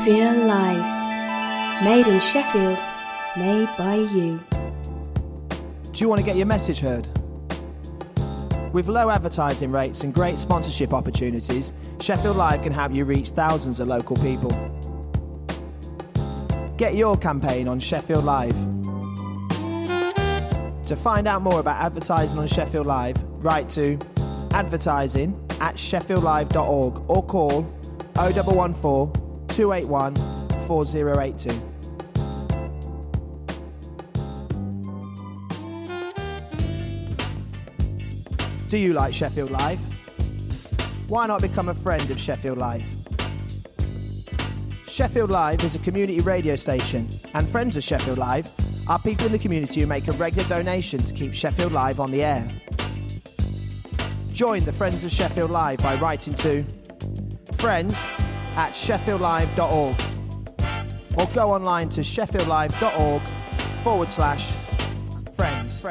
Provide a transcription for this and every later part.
Feel Live. Made in Sheffield. Made by you. Do you want to get your message heard? With low advertising rates and great sponsorship opportunities, Sheffield Live can help you reach thousands of local people. Get your campaign on Sheffield Live. To find out more about advertising on Sheffield Live, write to advertising@sheffieldlive.org or call 0114 281 4082. Do you like Sheffield Live? Why not become a friend of Sheffield Live? Sheffield Live is a community radio station, and friends of Sheffield Live are people in the community who make a regular donation to keep Sheffield Live on the air. Join the Friends of Sheffield Live by writing to friends@sheffieldlive.org or go online to sheffieldlive.org/friends.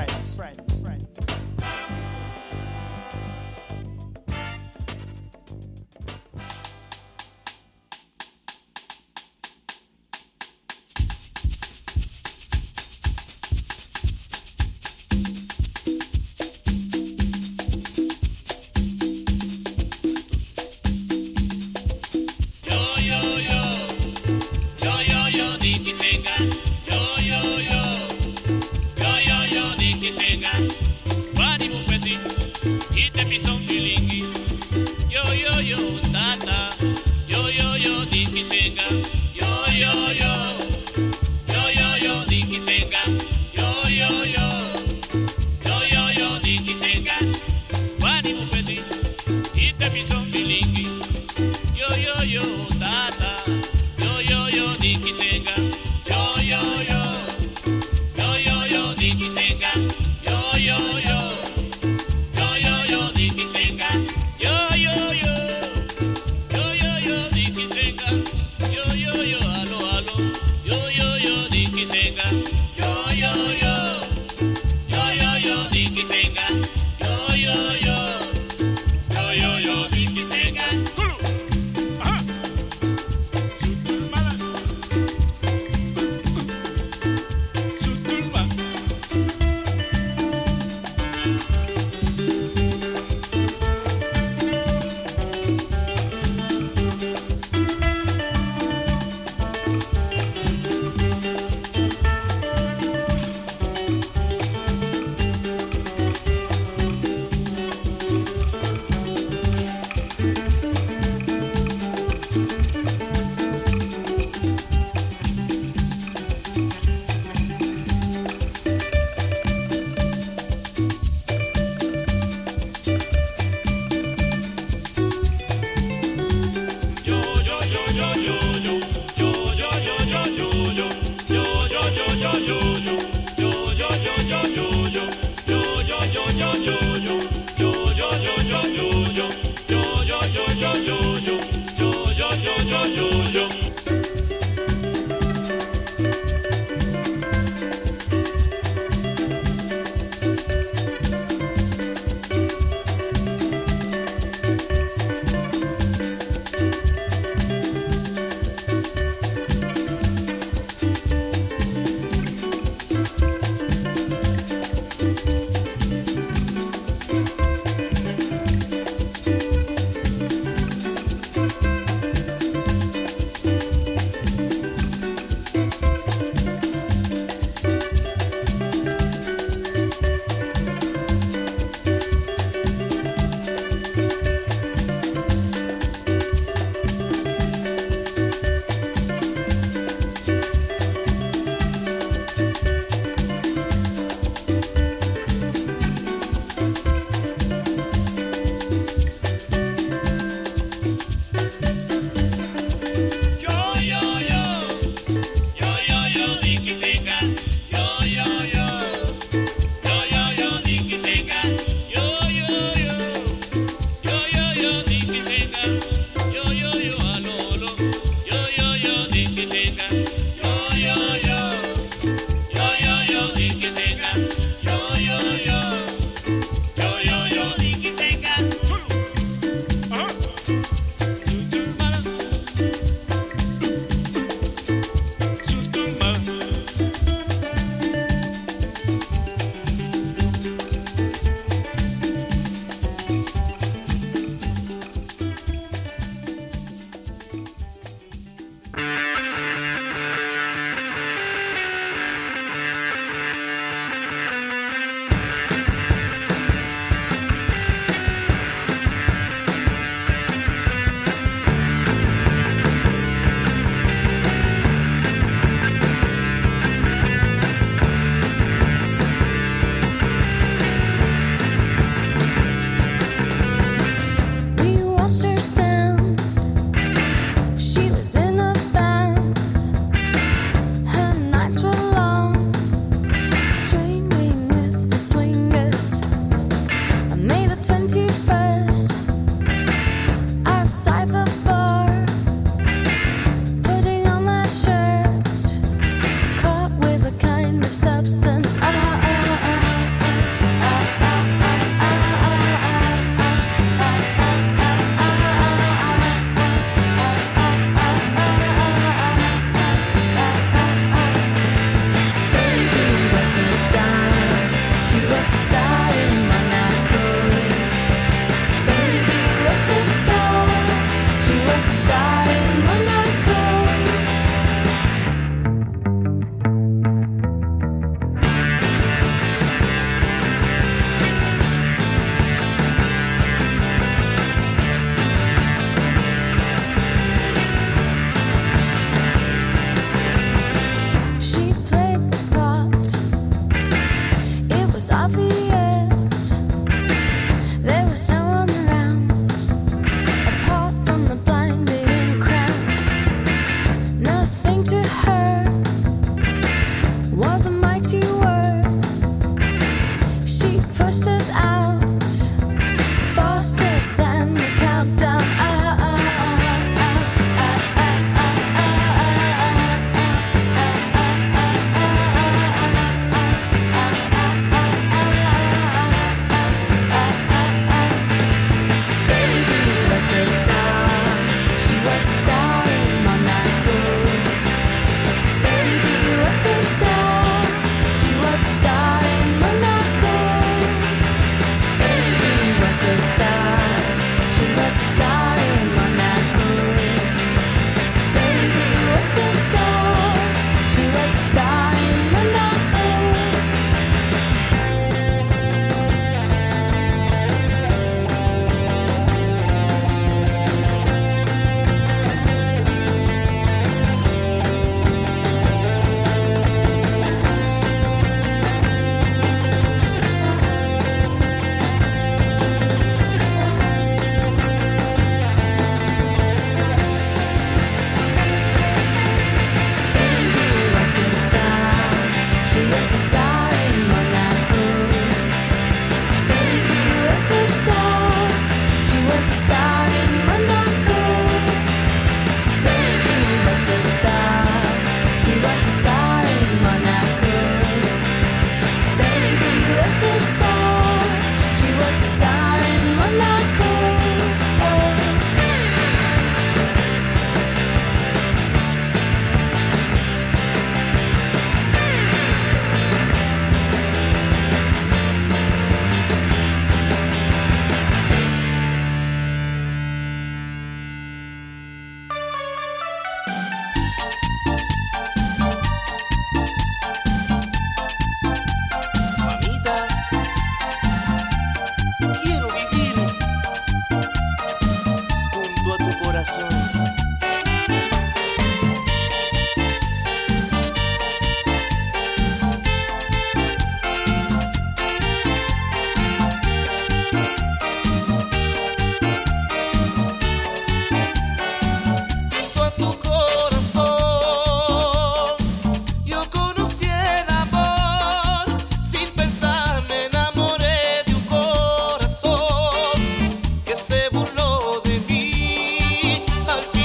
Al fin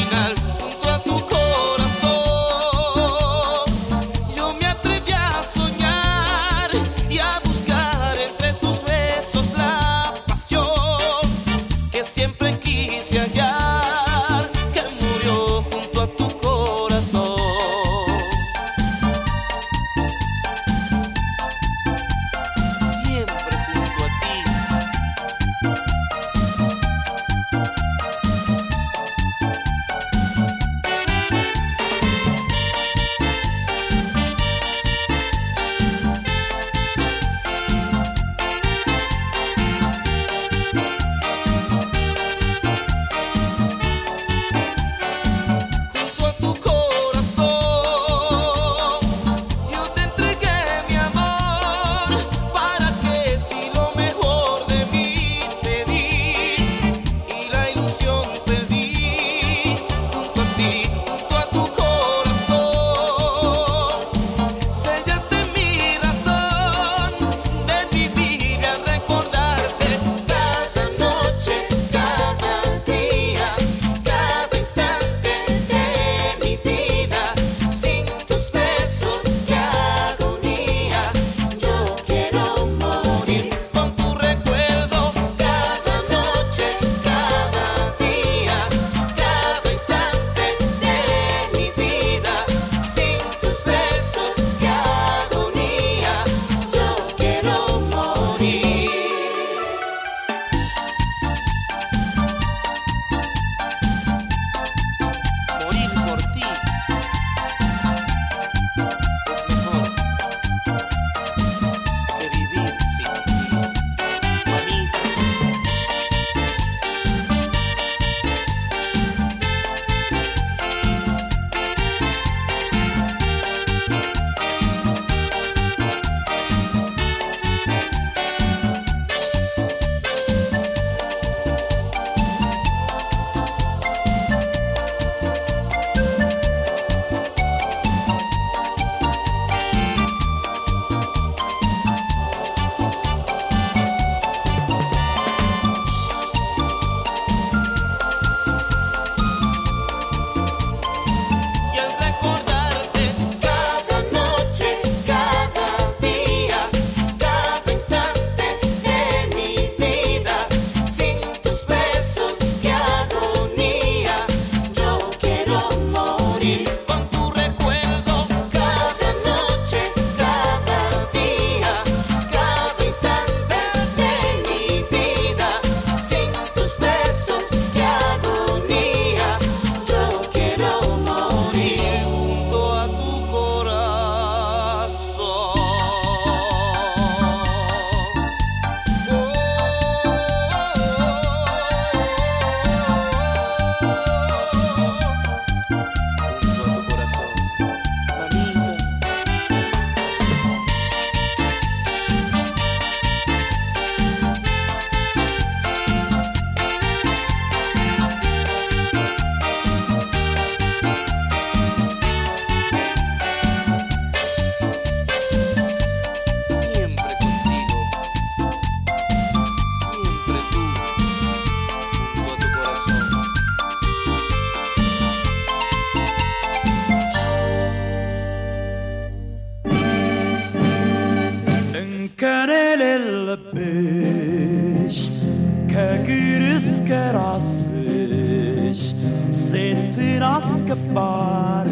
ሴትን አስከባሪ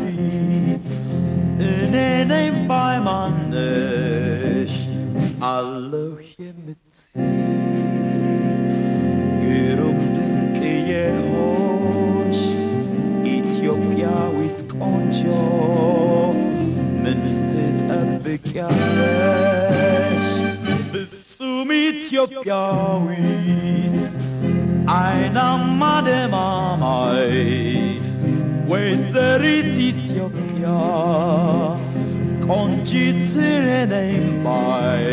እኔ ነኝ ባይማነሽ አለሁ የምትይ ግሩም ድንቅ የሆንሽ ኢትዮጵያዊት ቆንጆ ምን ትጠብቂያለሽ ፍጹም ኢትዮጵያዊት አይናማ ደማማይ ወይዘሪት ኢትዮጵያ ቆንጂት ነኝ ባይ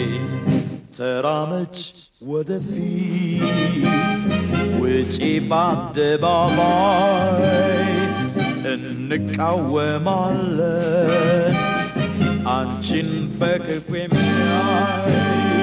ተራመች ወደፊት ውጪ በአደባባይ እንቃወማለን አንቺን በክፉ የሚያይ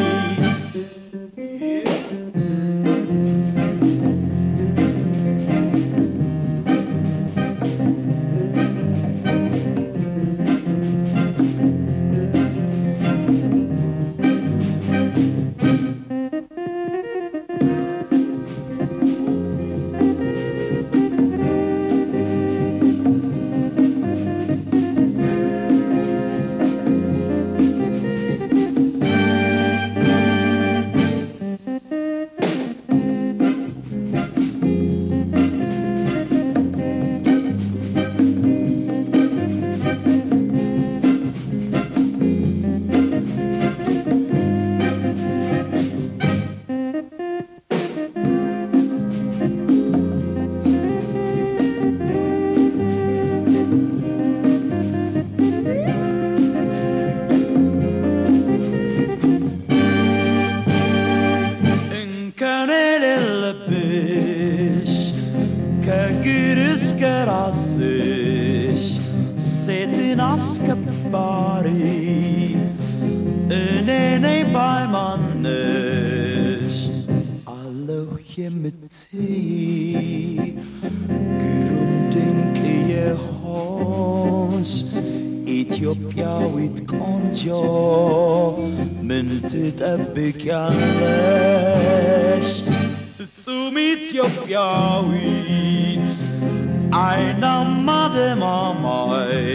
ኢትዮጵያዊት ቆንጆ ምን ትጠብቂያለሽ ፍጹም ኢትዮጵያዊት አይናማ ደማማይ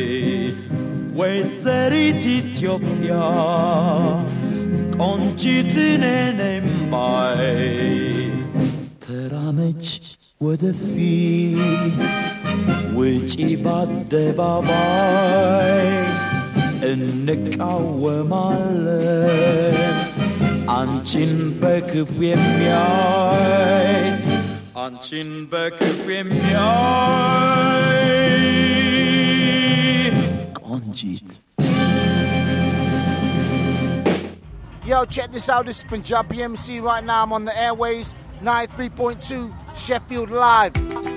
ወይዘሪት ኢትዮጵያ ቆንጂት ነኝ ባይ ተራመች ወደፊት ውጪ በአደባባይ እንቃወማለን አንቺን በክፉ የሚያይ አንቺን በክፉ የሚያይ ቆንጂት Yo, check this out. This is Punjabi MC right now. I'm on the airways, 93.2 Sheffield Live.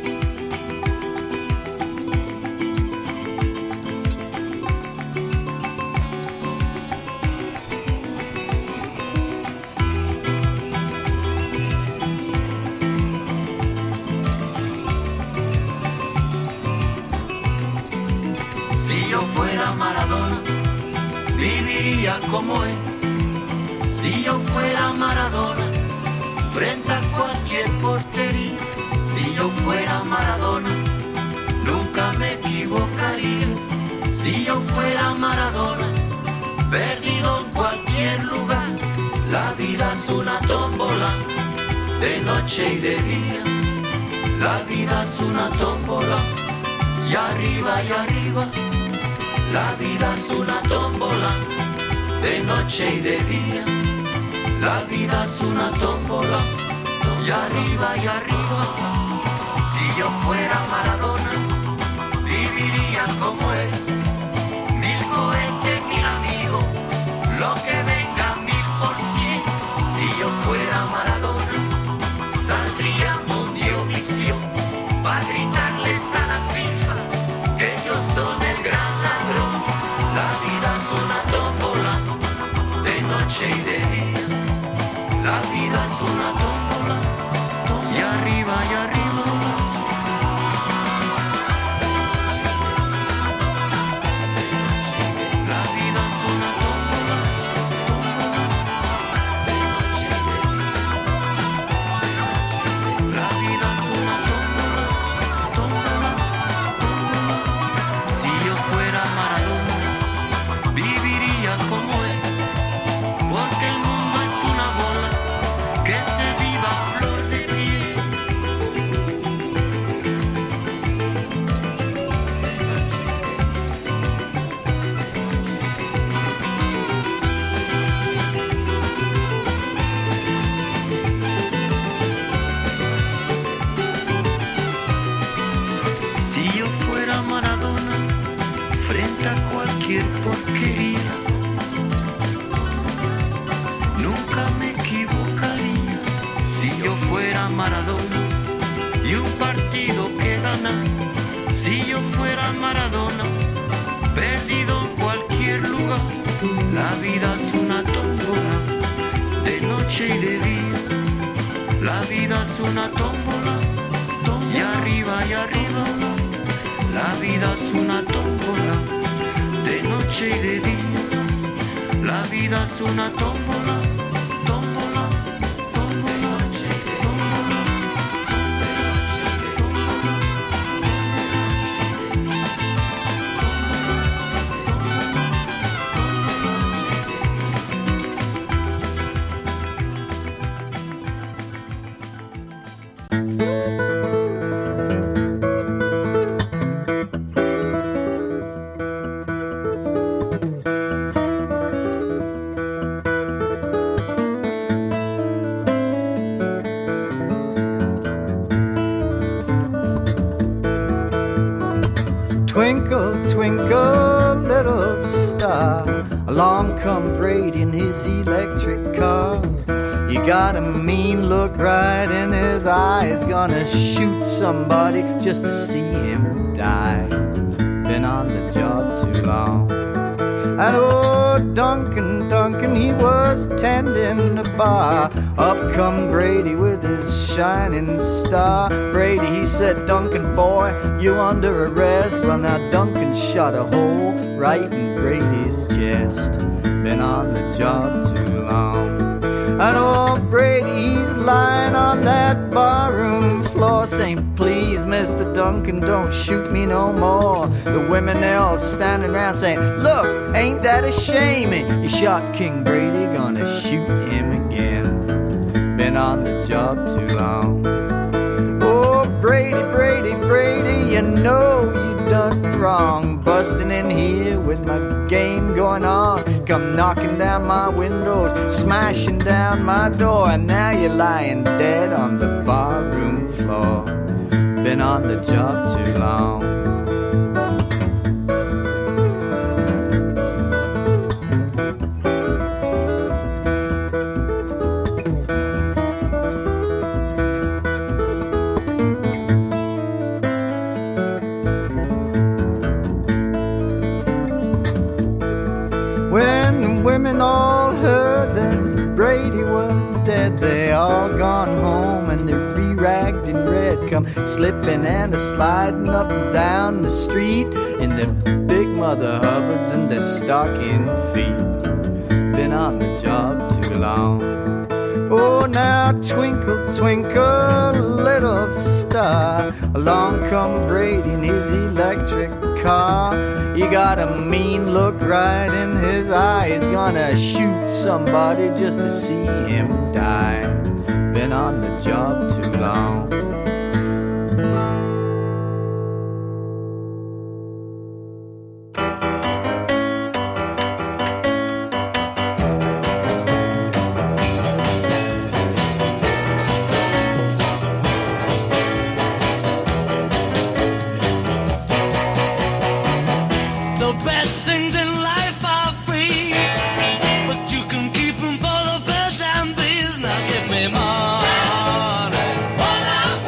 Si yo fuera Maradona, viviría como él. Si yo fuera Maradona, frente a cualquier portería. Si yo fuera Maradona, nunca me equivocaría. Si yo fuera Maradona, perdido en cualquier lugar. La vida es una tómbola, de noche y de día. La vida es una tómbola, y arriba y arriba. La vida es una tómbola, de noche y de día. La vida es una tómbola, y arriba y arriba. Si yo fuera Maradona, viviría como él. 1000 cohetes, 1000 amigos, lo que venga 1000%. Si yo fuera Maradona, saldría Mundial Misión, para gritarles a la FIFA que ellos son el gran ladrón. La vida es una tómbola, de noche y de día. La vida es una tómbola, y arriba y arriba. Si yo fuera Maradona, frente a cualquier porquería, nunca me equivocaría. Si yo fuera Maradona y un partido que ganar, si yo fuera Maradona, perdido en cualquier lugar. La vida es una tómbola, de noche y de día. La vida es una tómbola, y arriba y arriba. La vida es una tómbola, de noche y de día. La vida es una tómbola, tómbola, tómbola, de noche y de día. Twinkle, twinkle, little star, along come Brady in his electric car. You got a mean look right in his eyes, gonna shoot somebody just to see him die. Been on the job too long. And oh, Duncan, Duncan, he was tending the bar. Up come Brady with his shining star. Brady, he said, Duncan, boy, you under arrest. Well, now Duncan shot a hole right in Brady's chest. Been on the job too long. And oh, Brady, he's lying on that barroom floor saying, please, Mr. Duncan, don't shoot me no more. The women, they all standing around saying, look, ain't that a shame? You shot King Brady, gonna shoot him again. Been on the job too long. Oh, Brady, Brady, Brady, you know you done wrong. Busting in here with my game going on. Come knocking down my windows, smashing down my door. And now you're lying dead on the barroom floor. Been on the job too long. Women all heard that Brady was dead. They all gone home and they're re-ragged in red, come slipping and sliding up and down the street in their big Mother Hubbards and their stocking feet. Been on the job too long. Oh, now twinkle, twinkle, little star, along come Brady in his electric car. You got a mean look right in his eye. He's gonna shoot somebody just to see him die. Been on the job too long. What I'm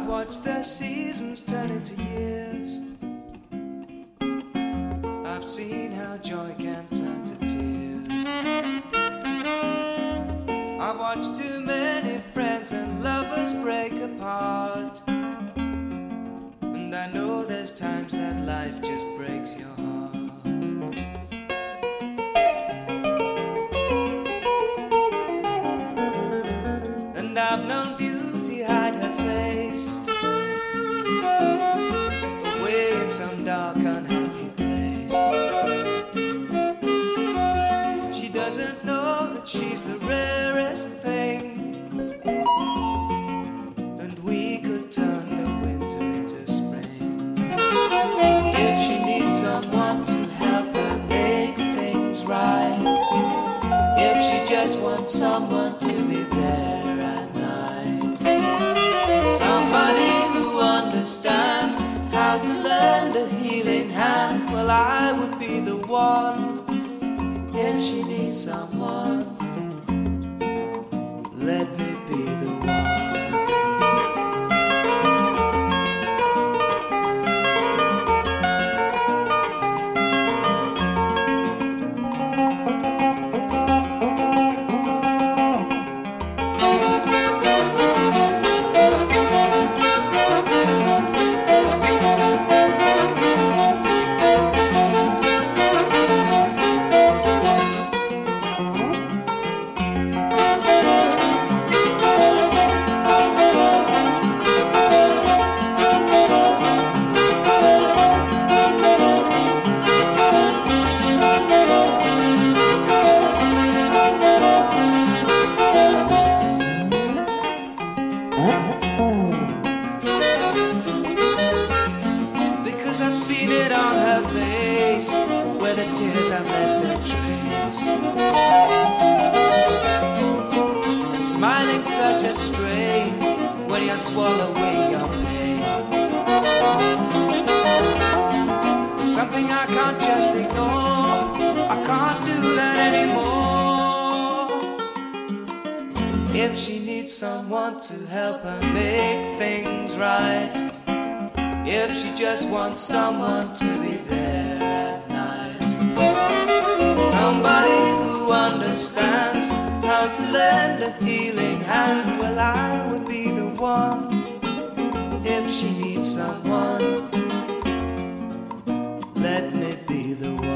I've watched the seasons turn into years. I've seen how joy can turn to tears. I've watched too many friends and lovers break apart. And I know there's times that life just breaks your heart. And I've known beauty hide her face away in some dark unhappy place. She doesn't know that she's the rarest thing, and we could turn the winter into spring. If she needs someone to help her make things right, if she just wants someone to be there at night, somebody who understands how to lend a healing hand, well, I would be the one. If she needs someone, let me be the one. Because I've seen it on her face, where the tears have left their trace. And smiling such a strain when you're swallowing your pain. Something I can't just ignore, I can't do that anymore. If she needs someone to help her make things right, if she just wants someone to be there at night, somebody who understands how to lend a healing hand, well, I would be the one. If she needs someone, let me be the one.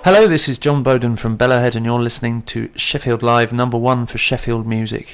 Hello, this is John Bowden from Bellowhead and you're listening to Sheffield Live, #1 for Sheffield music.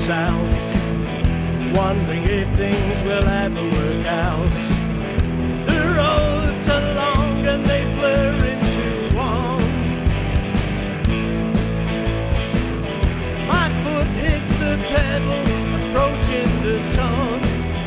south, wondering if things will ever work out. The roads are long and they blur into one. My foot hits the pedal, approaching the town.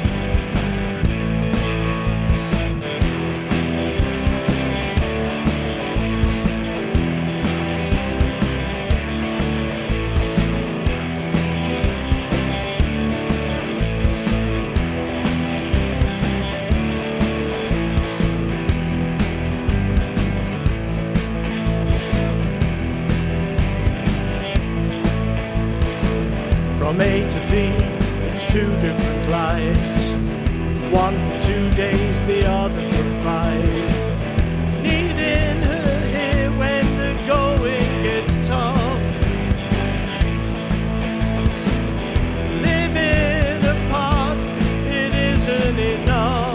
From A to B, it's two different lives. One for 2 days, the other for 5. Needing her here when the going gets tough. Living apart, it isn't enough.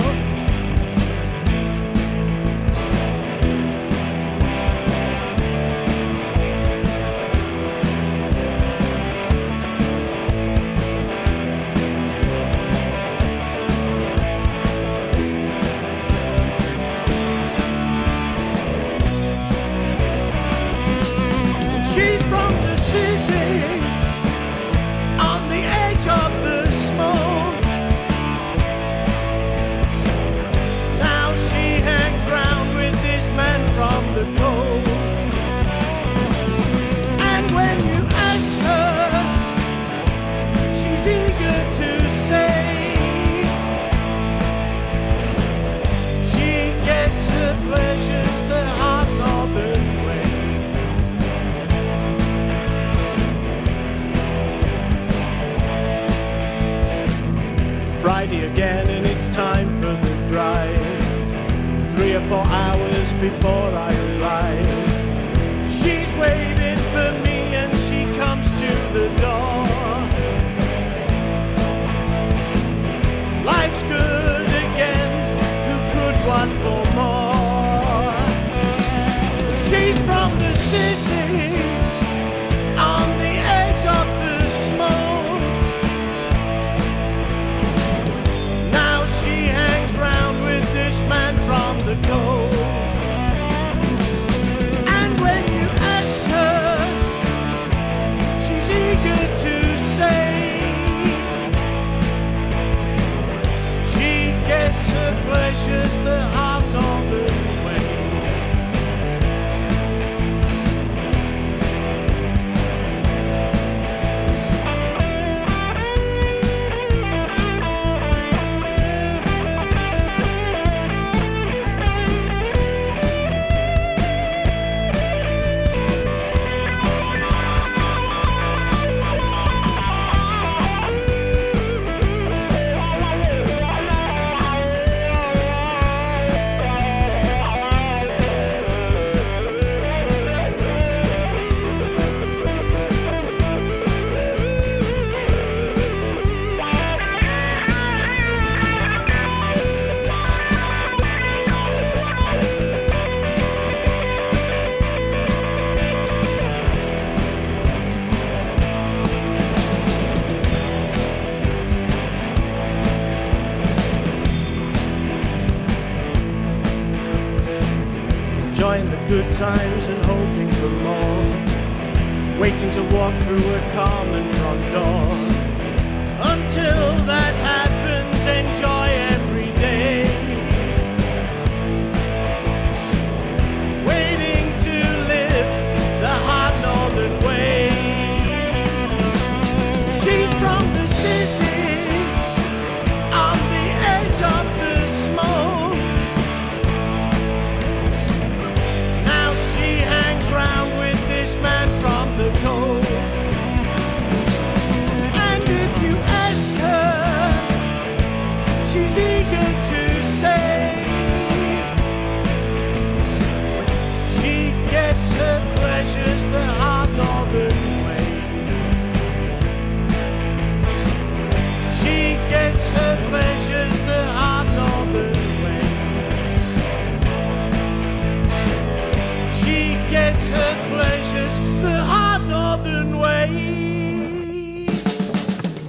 She's from the city, on the edge of the smoke. Now she hangs round with this man from the coast. And when you ask her, she's eager to say she gets her pleasures the hard northern way. Friday again and it's time for the drive. 3 or 4 hours before I arrive. She's waiting for me and she comes to the door. Life's good again, who could want for more? She's from the city, on the edge of the smoke. Now she hangs round with this man from the coast. And when you ask her, she's eager to say she gets her pleasures the hard northern way. Enjoying the good times and hoping for more. Waiting to walk through a common front door. Until that happens, enjoy every day. Waiting to live the hard northern way. She's from the city, on the edge of the smoke. Now she hangs round with this man from the coast. And if you ask her, she's eager to say she gets her pleasures the hard northern way. She gets her pleasures the hard northern way. She gets her pleasures the hard northern way.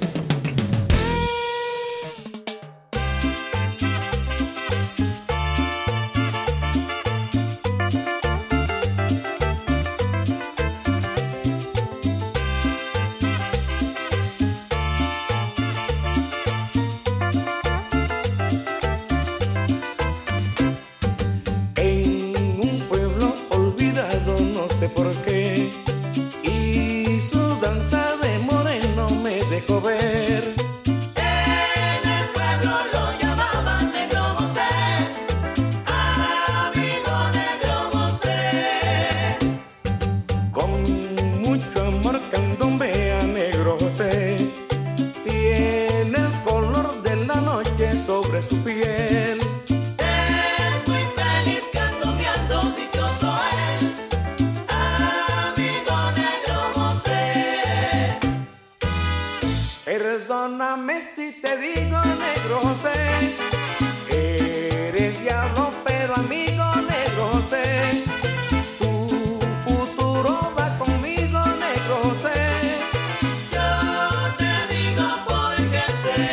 si te digo, negro José, eres diablo pero amigo, negro José, tu futuro va conmigo, negro José. Yo te digo porque sé,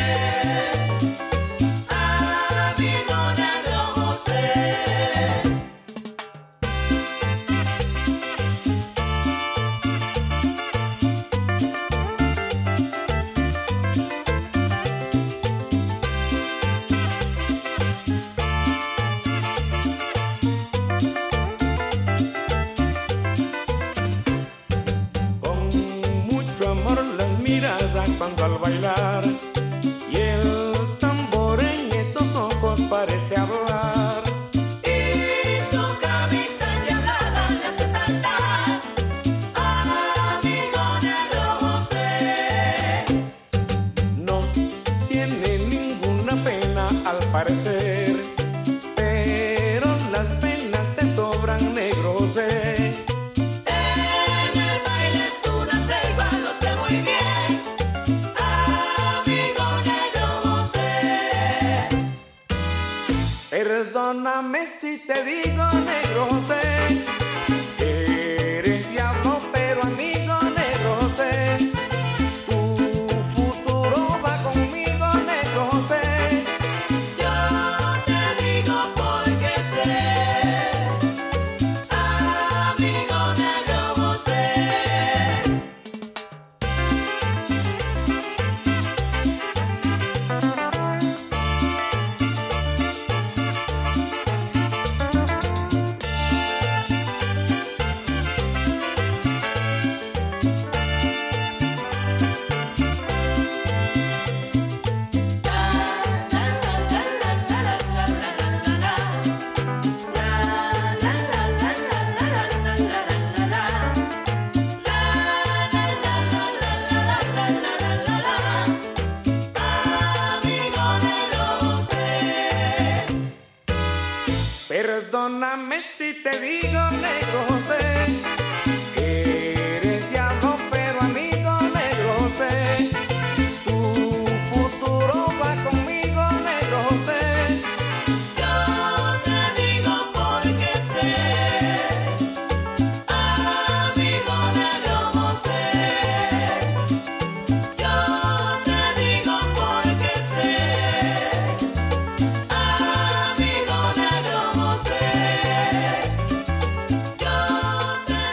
amigo negro José. Cuando al bailar y el tambor en estos ojos parece hablar, y su camisa endiablada le hace saltar, amigo negro José. no tiene ninguna pena al parecer, pero las penas te sobran, negro José. En el baile es una selva, lo sé muy bien. Perdóname si te digo, negro José, eres diablo pero amigo, negro José, tu futuro va conmigo, negro José. Yo te digo porque sé, amigo negro José. Perdóname si te digo, negro José, eres diablo pero amigo, negro José, tu futuro va conmigo, negro José. Yo te digo porque sé, amigo negro José. Yo te digo porque sé, amigo negro José. Yo te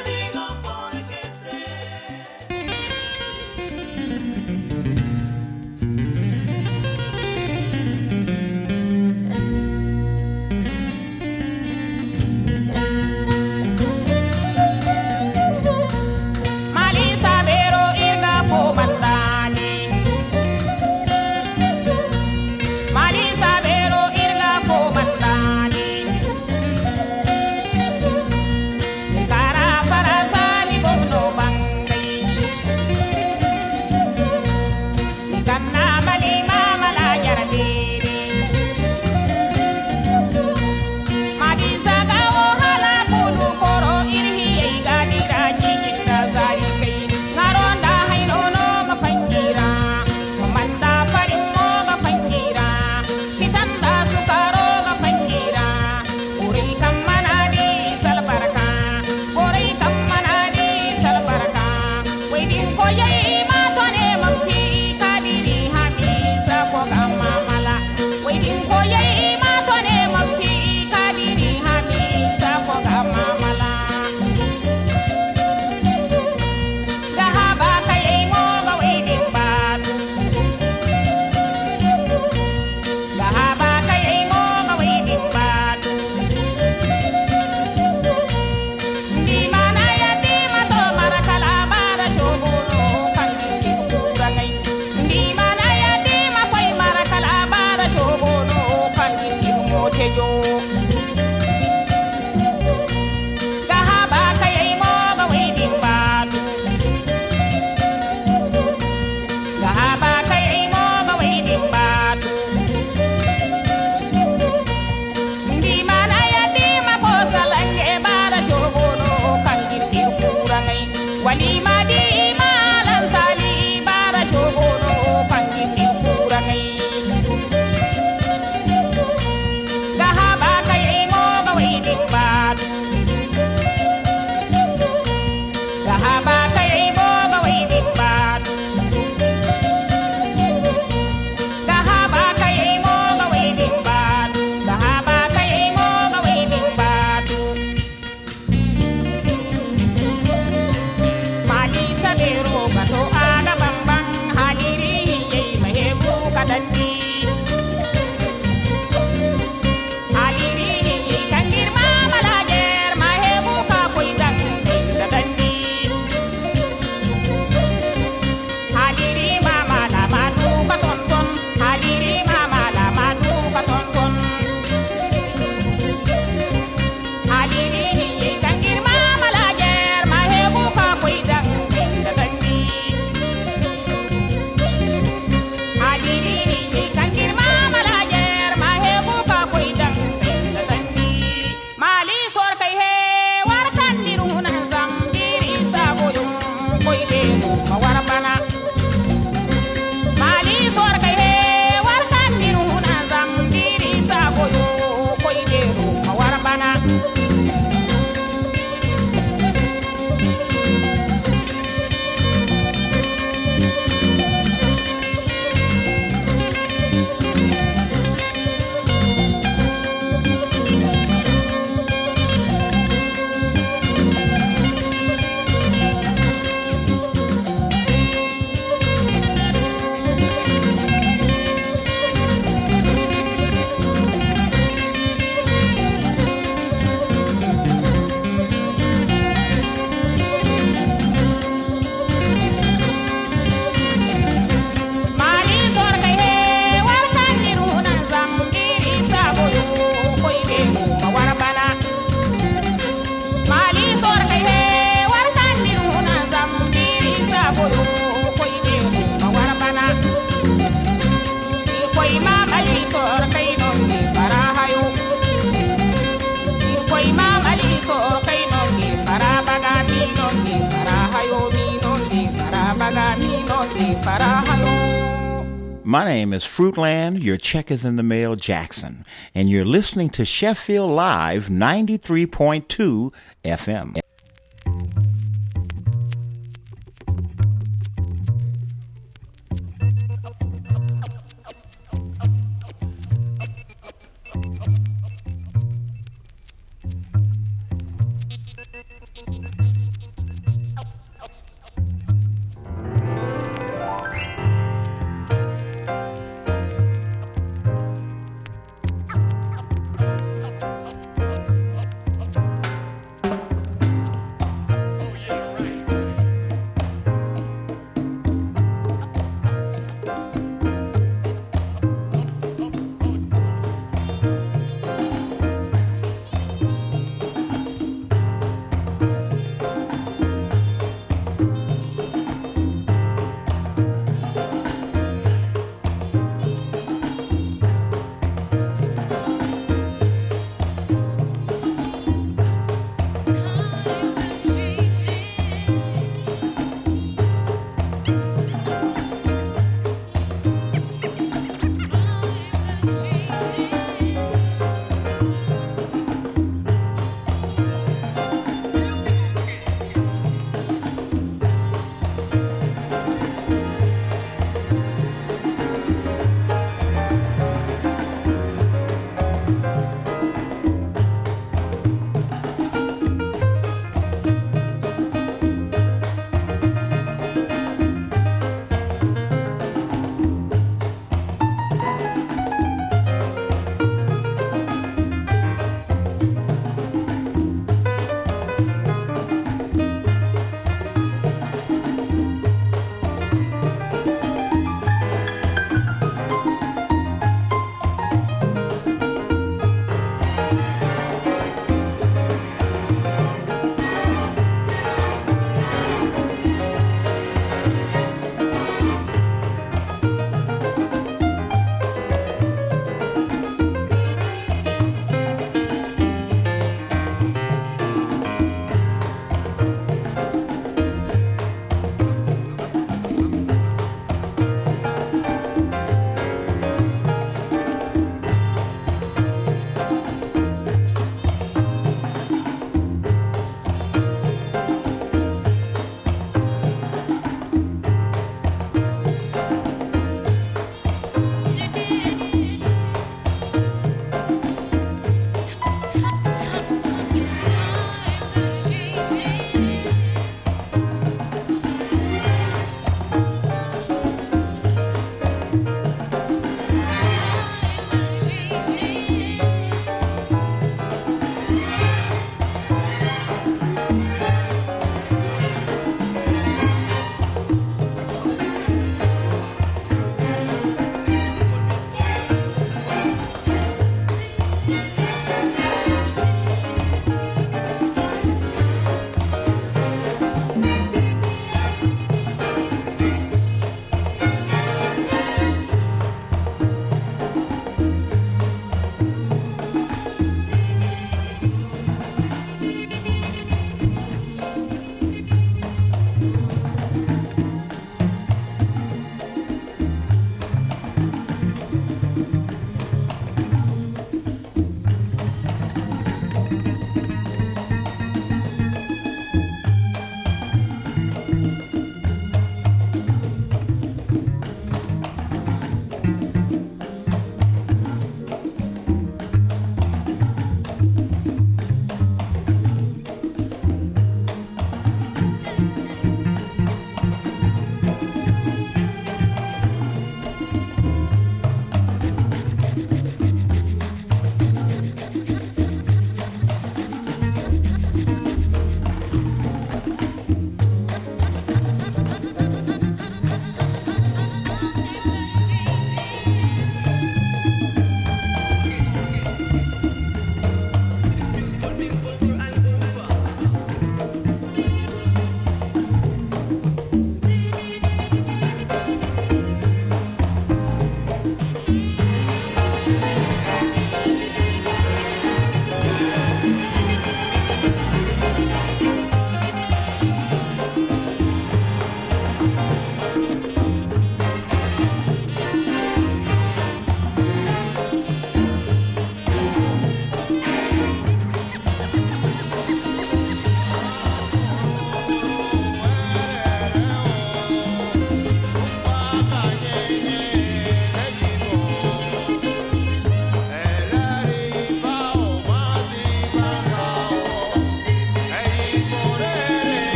My name is Fruitland, your check is in the mail, Jackson, and you're listening to Sheffield Live 93.2 FM.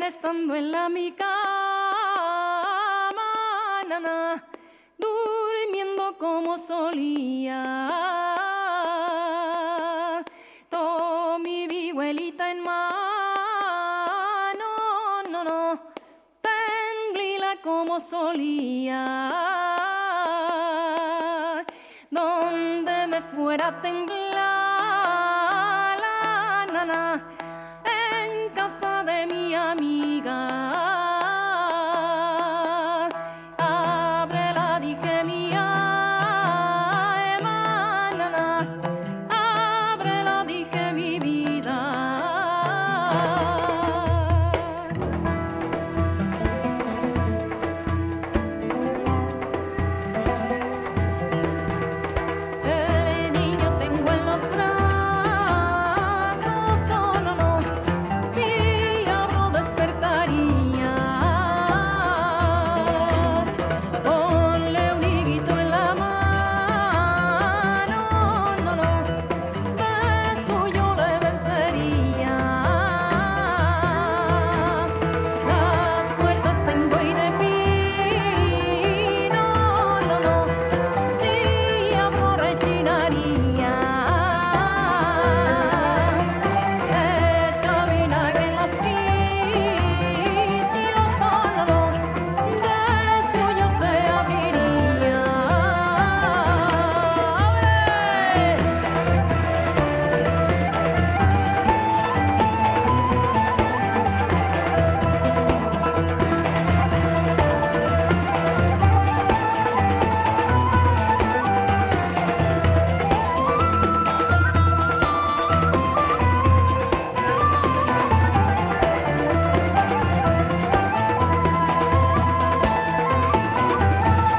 estando en mi cama, nana, durmiendo como solía. Tomé mi vihuelita en mano, no, temblila como solía. Donde me fuera a temblar la nana, en casa de mi amiga.